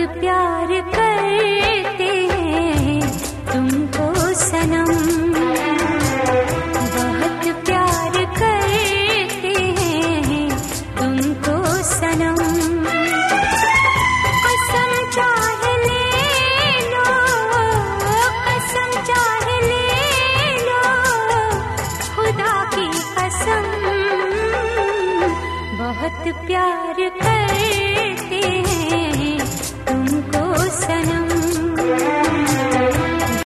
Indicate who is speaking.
Speaker 1: प्यार करते हैं तुमको सनम, बहुत प्यार करते हैं तुमको सनम। कसम चाहे ले लो, कसम चाहे ले लो, खुदा की कसम, बहुत प्यार करते हैं तुमको सनम।